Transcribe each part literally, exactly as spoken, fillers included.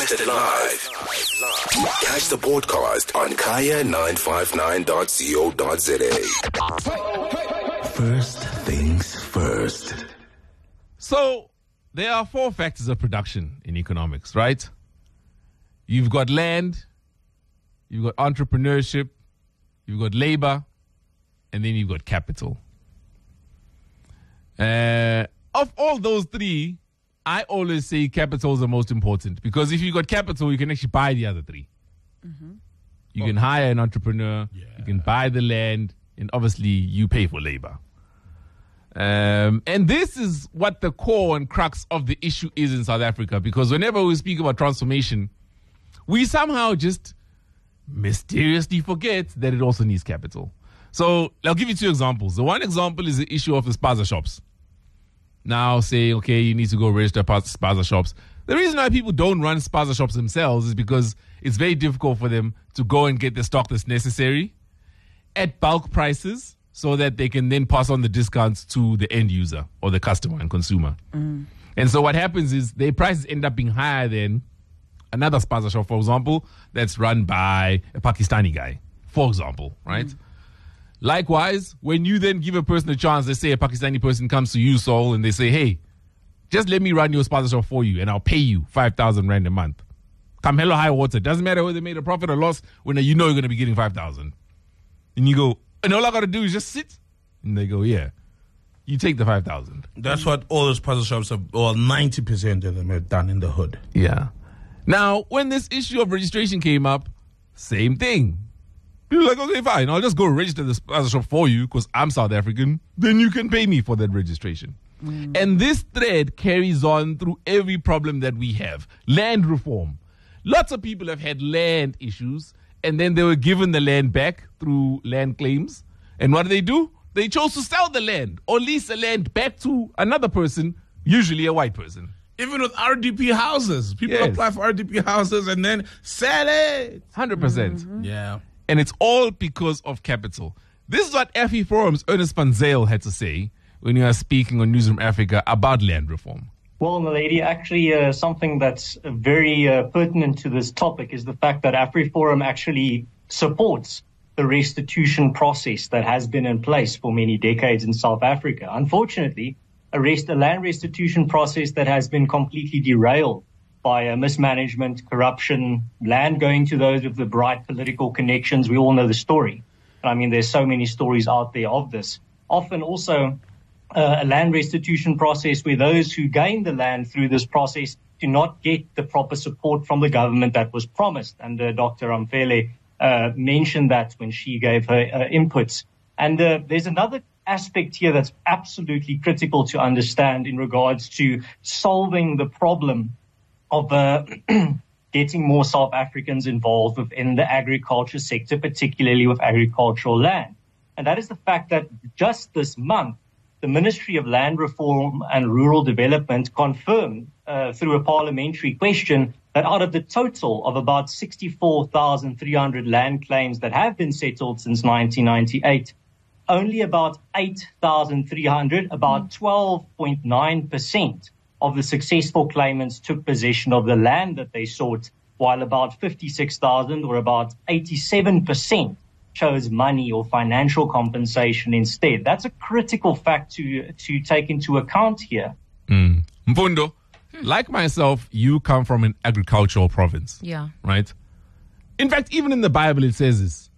Broadcasted live. Catch the podcast on kaya nine five nine dot co dot za. First things first. So, there are four factors of production in economics, right? You've got land, you've got entrepreneurship, you've got labor, and then you've got capital. Uh, of all those three, I always say capital is the most important, because if you've got capital, you can actually buy the other three. Mm-hmm. You oh. can hire an entrepreneur, yeah. you can buy the land, and obviously you pay for labor. Um, and this is what the core and crux of the issue is in South Africa, because whenever we speak about transformation, we somehow just mysteriously forget that it also needs capital. So I'll give you two examples. The one example is the issue of the spaza shops. Now say, okay, you need to go register spaza shops. The reason why people don't run spaza shops themselves is because it's very difficult for them to go and get the stock that's necessary at bulk prices, so that they can then pass on the discounts to the end user or the customer and consumer. Mm. And so what happens is their prices end up being higher than another spaza shop, for example, that's run by a Pakistani guy, for example, right? Mm. Likewise, when you then give a person a chance, let's say a Pakistani person comes to you, Saul, and they say, hey, just let me run your spaza shop for you and I'll pay you five thousand rand a month. Come hello high water. Doesn't matter whether they made a profit or loss, when you know you're going to be getting five thousand. And you go, and all I got to do is just sit. And they go, yeah. You take the five thousand. That's what all those puzzle shops have, or ninety percent of them have done in the hood. Yeah. Now, when this issue of registration came up, same thing. People were like, okay, fine. I'll just go register this puzzle shop for you because I'm South African. Then you can pay me for that registration. Mm. And this thread carries on through every problem that we have. Land reform. Lots of people have had land issues, and then they were given the land back through land claims. And what do they do? They chose to sell the land or lease the land back to another person, usually a white person. Even with R D P houses. People yes. apply for R D P houses and then sell it. one hundred percent. Mm-hmm. Yeah. And it's all because of capital. This is what AfriForum's Ernest Van Zyl had to say when he was speaking on Newsroom Africa about land reform. Well, Naledi, actually uh, something that's very uh, pertinent to this topic is the fact that AfriForum actually supports the restitution process that has been in place for many decades in South Africa. Unfortunately, a, rest- a land restitution process that has been completely derailed by uh, mismanagement, corruption, land going to those with the bright political connections. We all know the story. I mean, there's so many stories out there of this. Often also uh, a land restitution process where those who gain the land through this process do not get the proper support from the government that was promised. And uh, Doctor Amfele uh, mentioned that when she gave her uh, inputs. And uh, there's another aspect here that's absolutely critical to understand in regards to solving the problem of uh, getting more South Africans involved within the agriculture sector, particularly with agricultural land. And that is the fact that just this month, the Ministry of Land Reform and Rural Development confirmed uh, through a parliamentary question that out of the total of about sixty-four thousand three hundred land claims that have been settled since nineteen ninety-eight, only about eight thousand three hundred, about twelve point nine percent of the successful claimants took possession of the land that they sought, while about fifty-six thousand or about eighty-seven percent chose money or financial compensation instead. That's a critical fact to to take into account here. Mm. Mfundo, like myself, you come from an agricultural province. Yeah. Right? In fact, even in the Bible it says this.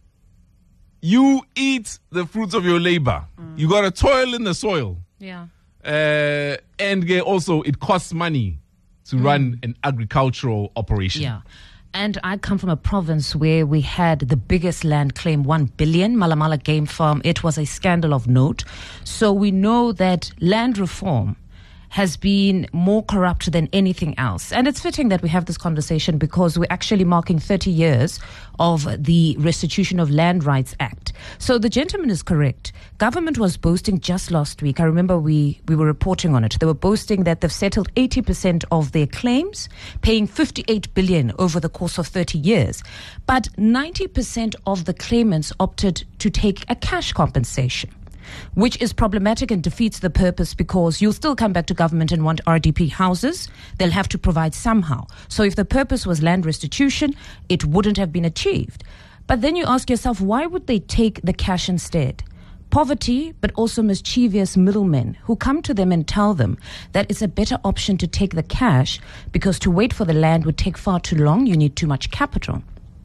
You eat the fruits of your labor. Mm. You got to toil in the soil. Yeah. Uh, and also, it costs money to mm. run an agricultural operation. Yeah. And I come from a province where we had the biggest land claim, one billion, Malamala Game Farm. It was a scandal of note. So we know that land reform has been more corrupt than anything else. And it's fitting that we have this conversation because we're actually marking thirty years of the Restitution of Land Rights Act. So the gentleman is correct. Government was boasting just last week. I remember we, we were reporting on it. They were boasting that they've settled eighty percent of their claims, paying fifty-eight billion over the course of thirty years. But ninety percent of the claimants opted to take a cash compensation. which is problematic and defeats the purpose, because you'll still come back to government and want R D P houses. They'll have to provide somehow. So if the purpose was land restitution, it wouldn't have been achieved. But then you ask yourself, why would they take the cash instead? Poverty, but also mischievous middlemen who come to them and tell them that it's a better option to take the cash because to wait for the land would take far too long. You need too much capital.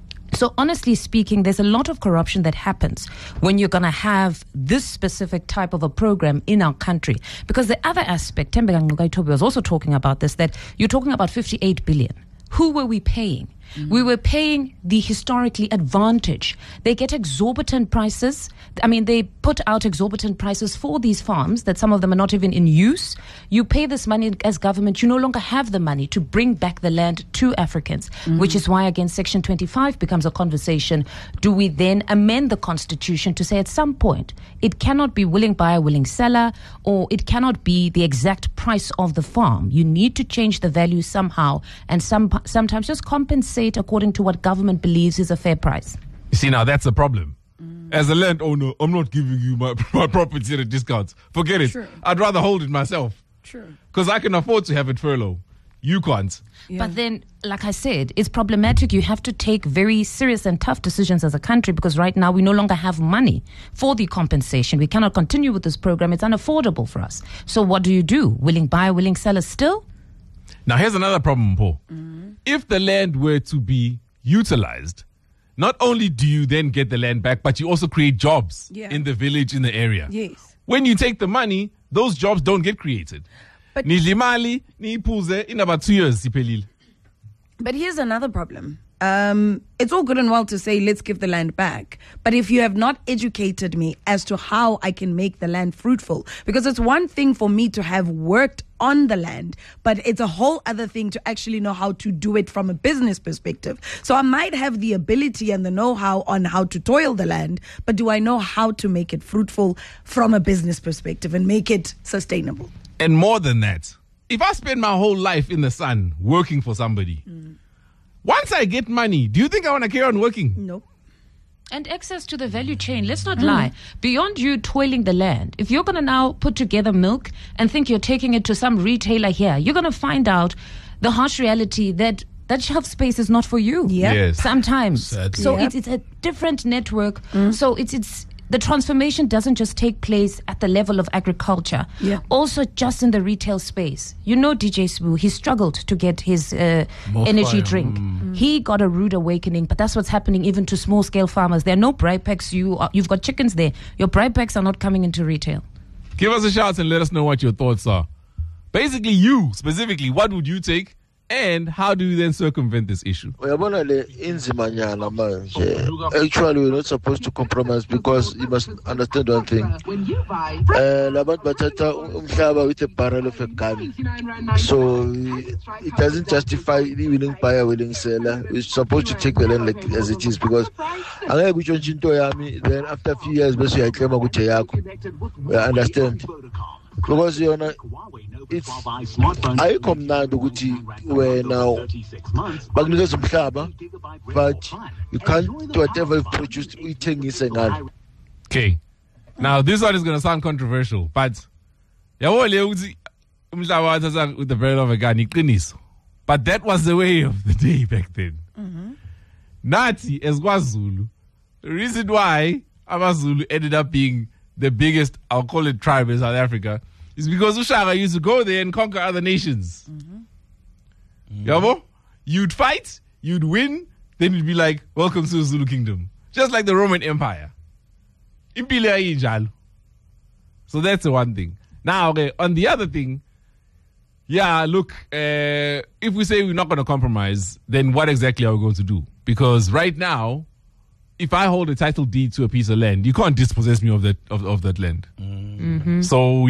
So honestly speaking, there's a lot of corruption that happens when you're going to have this specific type of a program in our country. Because the other aspect, Thembeka Ngcukaitobi was also talking about this, that you're talking about fifty-eight billion. Who were we paying? Mm-hmm. We were paying the historically advantaged. They get exorbitant prices. I mean, they put out exorbitant prices for these farms that some of them are not even in use. You pay this money as government. You no longer have the money to bring back the land to Africans, mm-hmm. which is why, again, Section twenty-five becomes a conversation. Do we then amend the Constitution to say at some point it cannot be willing buyer, willing seller, or it cannot be the exact price of the farm? You need to change the value somehow, and some sometimes just compensate according to what government believes is a fair price. You see, now that's a problem. Mm. As a landowner, I'm not giving you my, my property at a discount. Forget it. True. I'd rather hold it myself. True. Because I can afford to have it furlough. You can't. Yeah. But then, like I said, it's problematic. You have to take very serious and tough decisions as a country, because right now we no longer have money for the compensation. We cannot continue with this program. It's unaffordable for us. So what do you do? Willing buyer, willing seller still? Now, here's another problem, Paul. Mm-hmm. If the land were to be utilized, not only do you then get the land back, but you also create jobs yeah. in the village, in the area. Yes. When you take the money, those jobs don't get created. But Nidlimali, ni Puze, in about two years, Sipelil. But here's another problem. Um, it's all good and well to say, let's give the land back. But if you have not educated me as to how I can make the land fruitful, because it's one thing for me to have worked on the land, but it's a whole other thing to actually know how to do it from a business perspective. So I might have the ability and the know-how on how to toil the land, but do I know how to make it fruitful from a business perspective and make it sustainable? And more than that, if I spend my whole life in the sun working for somebody, mm. once I get money, do you think I want to carry on working? No. And access to the value chain. Let's not mm. lie. Beyond you toiling the land, if you're going to now put together milk and think you're taking it to some retailer here, you're going to find out the harsh reality that that shelf space is not for you. Yep. Yes. Sometimes. Sadly. So Yep. it's, it's a different network. Mm. So it's it's the transformation doesn't just take place at the level of agriculture. Yeah. Also just in the retail space. You know D J Sbu, he struggled to get his uh, energy fire. drink. Mm. He got a rude awakening, but that's what's happening even to small scale farmers. There are no bribe packs. You are, you've got chickens there. Your bribe packs are not coming into retail. Give us a shout and let us know what your thoughts are. Basically, you specifically, what would you take? And how do you then circumvent this issue? Uyabona le inzimanyana manje. Actually, we're not supposed to compromise, because you must understand one thing. Uh, labantu bathatha umhlaba with a barrel of a gun. So it doesn't justify the willing buyer, willing seller. We're supposed to take the land like as it is, because angeke kutshontshe into yami, then after a few years bese uyayiclaima ukuthi yakho. I understand. Because you know, it's ayikho mnandi ukuthi wena bakunikeza umhlaba, but you can't do whatever you've produced uyithengise ngalo. Okay. Now this one is going to sound controversial, but yabo le ukuthi umhlaba wathatha with the barrel of a gun iqiniso. But that was the way of the day back then. Mm-hmm. Nathi as KwaZulu, the reason why AmaZulu ended up being the biggest, I'll call it, tribe in South Africa, is because Ushaka used to go there and conquer other nations. Mm-hmm. Yabo? You'd fight, you'd win, then you'd be like, welcome to the Zulu Kingdom. Just like the Roman Empire. Impilo ayinjalo. So that's the one thing. Now, okay, on the other thing, yeah, look, uh, if we say we're not going to compromise, then what exactly are we going to do? Because right now, if I hold a title deed to a piece of land, you can't dispossess me of that of, of that land. Mm-hmm. So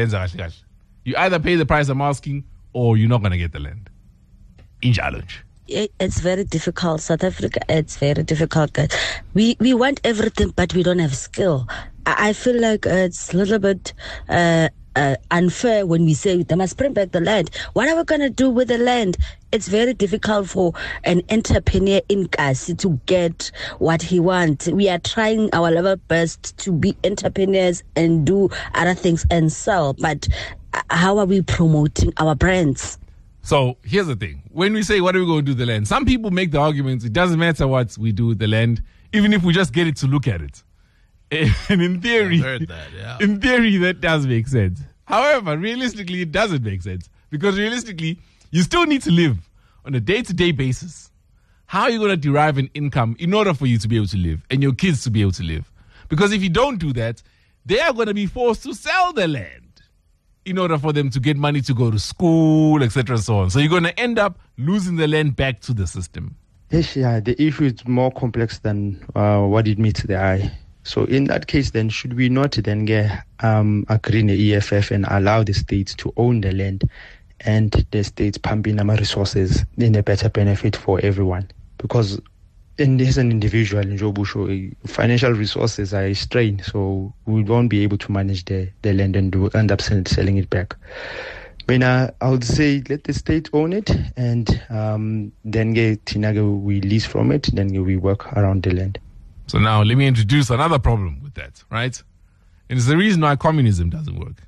you either pay the price I'm asking, or you're not going to get the land. In challenge. It's very difficult. South Africa, it's very difficult. We we want everything, but we don't have skill. I feel like it's a little bit uh, uh, unfair when we say they must bring back the land. What are we going to do with the land? It's very difficult for an entrepreneur in Kasi to get what he wants. We are trying our level best to be entrepreneurs and do other things and sell, but how are we promoting our brands? So here's the thing. When we say, what are we going to do with the land? Some people make the argument, it doesn't matter what we do with the land, even if we just get it to look at it. And in theory, I've heard that, yeah. in theory, that does make sense. However, realistically, it doesn't make sense. Because realistically, you still need to live on a day-to-day basis. How are you going to derive an income in order for you to be able to live and your kids to be able to live? Because if you don't do that, they are going to be forced to sell the land in order for them to get money to go to school, et cetera, and so on. So you're going to end up losing the land back to the system. Yes, yeah, the issue is more complex than uh, what it meets the eye. So in that case, then, should we not then get um, agree in the E F F and allow the states to own the land and the states pumping our resources in a better benefit for everyone? Because and as an individual in Jobusho, financial resources are a strain, so we won't be able to manage the, the land and do, end up selling it back. I mean, uh, I would say let the state own it, and um, then get Tinaga we lease from it, then we work around the land. So now let me introduce another problem with that, right? And it's the reason why communism doesn't work.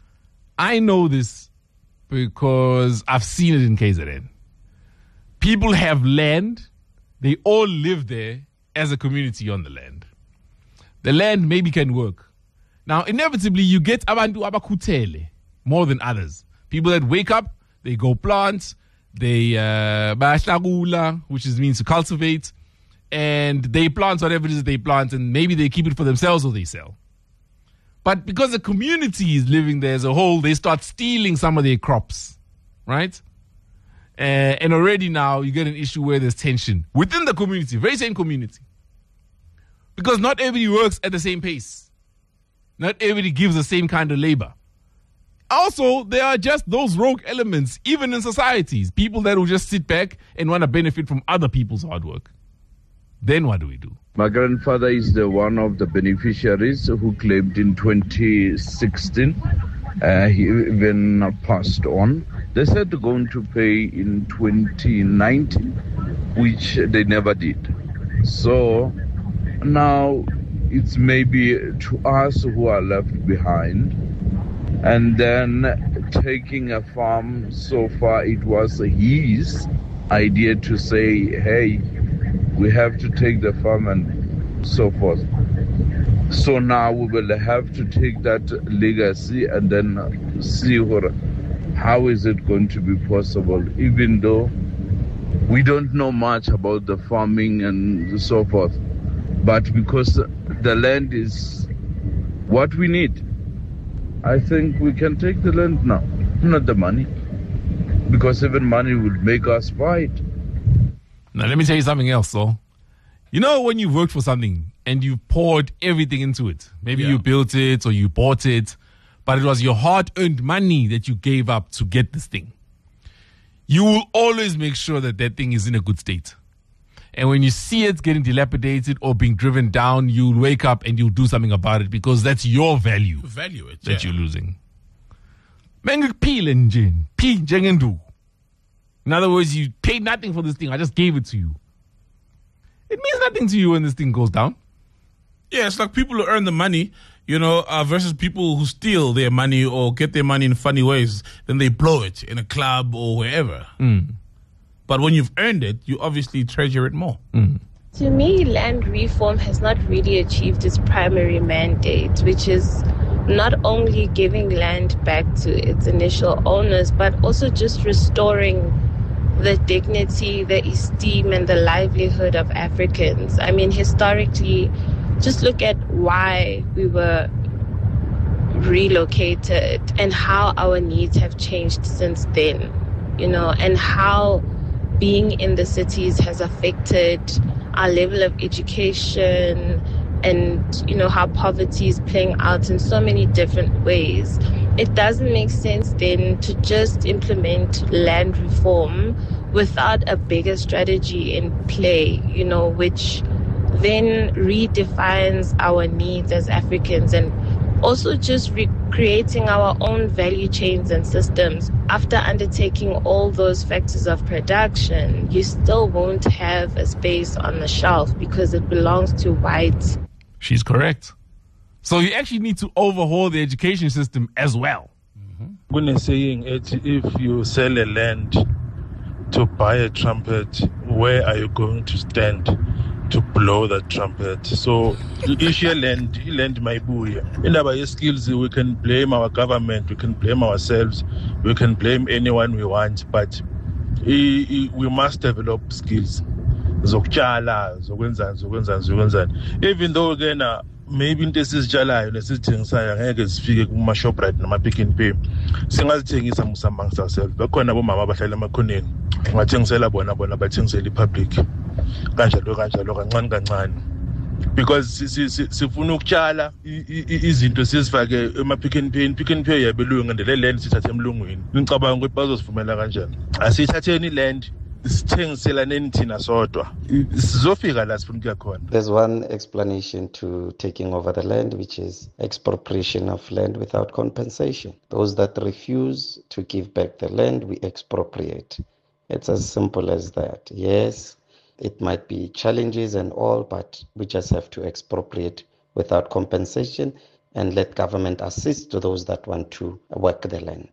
I know this because I've seen it in K Z N. People have land. They all live there as a community on the land. The land maybe can work. Now, inevitably, you get abantu abakhuthele more than others. People that wake up, they go plant, they uh, bayahlakula, which is means to cultivate, and they plant whatever it is they plant, and maybe they keep it for themselves or they sell. But because the community is living there as a whole, they start stealing some of their crops, right? Uh, and already now you get an issue where there's tension within the community, very same community. Because not everybody works at the same pace. Not everybody gives the same kind of labor. Also, there are just those rogue elements, even in societies. People that will just sit back and want to benefit from other people's hard work. Then what do we do? My grandfather is the one of the beneficiaries who claimed in twenty sixteen. Uh, he even passed on. They said they're going to pay in twenty nineteen, which they never did. So now it's maybe to us who are left behind. And then taking a farm, so far it was his idea to say, hey, we have to take the farm and so forth. So now we will have to take that legacy and then see what, how is it going to be possible, even though we don't know much about the farming and so forth. But because the land is what we need, I think we can take the land now, not the money. Because even money will make us fight. Now, let me tell you something else, though. You know, when you've worked for something and you've poured everything into it, maybe yeah. you built it or you bought it, but it was your hard-earned money that you gave up to get this thing. You will always make sure that that thing is in a good state. And when you see it getting dilapidated or being driven down, you'll wake up and you'll do something about it because that's your value, you value it, that yeah. you're losing. In other words, you paid nothing for this thing. I just gave it to you. It means nothing to you when this thing goes down. Yeah, it's like people who earn the money, you know, uh, versus people who steal their money or get their money in funny ways. Then they blow it in a club or wherever. Mm. But when you've earned it, you obviously treasure it more. Mm. To me, land reform has not really achieved its primary mandate, which is not only giving land back to its initial owners, but also just restoring the dignity, the esteem, and the livelihood of Africans. I mean, historically, just look at why we were relocated and how our needs have changed since then, you know, and how being in the cities has affected our level of education and, you know, how poverty is playing out in so many different ways. It doesn't make sense then to just implement land reform without a bigger strategy in play, you know, which then redefines our needs as Africans and also just re- creating our own value chains and systems, after undertaking all those factors of production, you still won't have a space on the shelf because it belongs to whites. She's correct. So you actually need to overhaul the education system as well. When they're saying it, if you sell a land to buy a trumpet, where are you going to stand to blow that trumpet? So issue land, land my buya. In our skills, we can blame our government, we can blame ourselves, we can blame anyone we want, but we must develop skills. Zokutshala, zokwenzani, zokwenzani, zokwenzani. Even though again, uh, maybe into esizitshalayo nesithengisayo angeke sifike kuma-Shoprite nama-Pick n Pay, singazithengisa amongst ourselves. Bakhona abomama abahlala emakhoneni, ungathengisela bona bona bathengisela i-public kanjalo kanjalo kancane kancane, because sifuna ukutshala izinto sizifake ema-Pick n Pay. Pick n Pay yabelungu and le land sithathe emlungwini. Ngicabanga ukuthi bazosivumela kanjani? Asithatheni land There's one explanation to taking over the land, which is expropriation of land without compensation. Those that refuse to give back the land, we expropriate. It's as simple as that. Yes, it might be challenges and all, but we just have to expropriate without compensation and let government assist to those that want to work the land.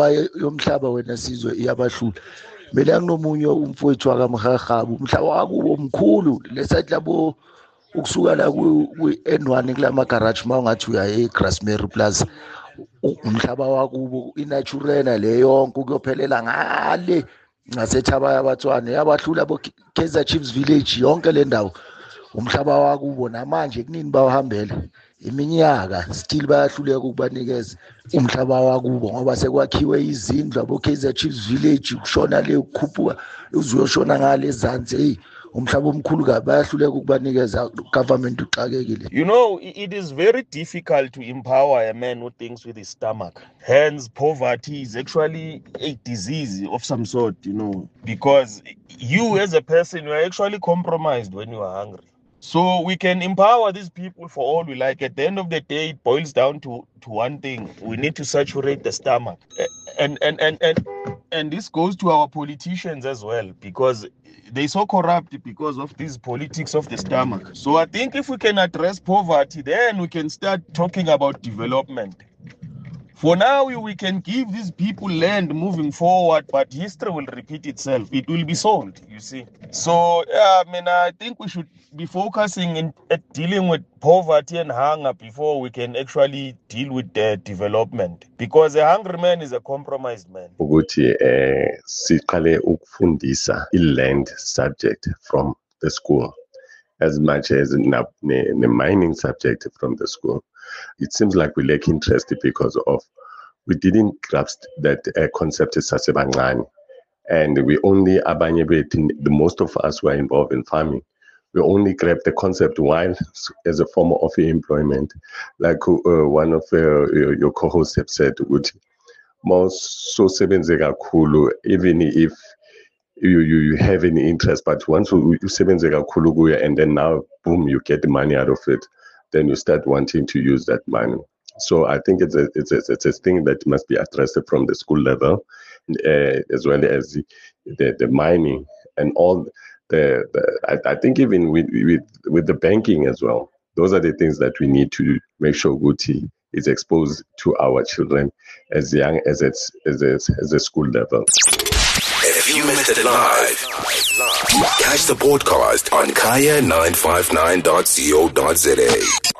Mina nginomunye umfowethu wakamhahaba umhlaba wakubo omkhulu lesathi labo ukusuka la ku N one kulama garage mawungathi uya eGrassmere Plaza umhlaba wakubo inaturena le yonke ukuyophelela ngale ngasethaba yabathwane yabahlula bo Kaizer Chiefs Village yonke le ndawo umhlaba wakubo namanje kunini bawahambela iminyaka still bayahluleka ukubanikeza umhlaba wakubo ngoba sekwakhiwe izindlu abo Kaizer Chiefs Village kushona le ukukhuphuka uzoshona ngale ezansi hey umhlaba omkhulu kabi bayahluleka ukubanikeza government uxakekile. You know, it is very difficult to empower a man who thinks with his stomach. Hence poverty is actually a disease of some sort, you know, because you as a person, you are actually compromised when you are hungry. So we can empower these people for all we like. At the end of the day, it boils down to, to one thing. We need to saturate the stomach. And, and, and, and, and this goes to our politicians as well, because they're so corrupt because of these politics of the stomach. So I think if we can address poverty, then we can start talking about development. For now, we can give these people land moving forward, but history will repeat itself. It will be sold, you see. So, yeah, I mean, I think we should be focusing in at dealing with poverty and hunger before we can actually deal with the development. Because a hungry man is a compromised man. Ukuthi eh siqale ukufundisa i-land subject from the school as much as the mining subject from the school. It seems like we lack interest because of we didn't grasp that uh, concept is such a bangani, and we only abanye bethi, the most of us who are involved in farming, we only grab the concept while as a form of employment, like uh, one of uh, your co-hosts have said, which most so sebenze kakhulu, even if you, you you have any interest, but once you sebenze kakhulu kuya and then now boom you get the money out of it, then you start wanting to use that money. So I think it's a it's a, it's a thing that must be addressed from the school level, uh, as well as the, the the mining and all the. the I, I think even with, with with the banking as well. Those are the things that we need to make sure Guti is exposed to our children as young as it's as a, as a school level. If you missed it live, catch the podcast on kaya nine five nine dot co dot za.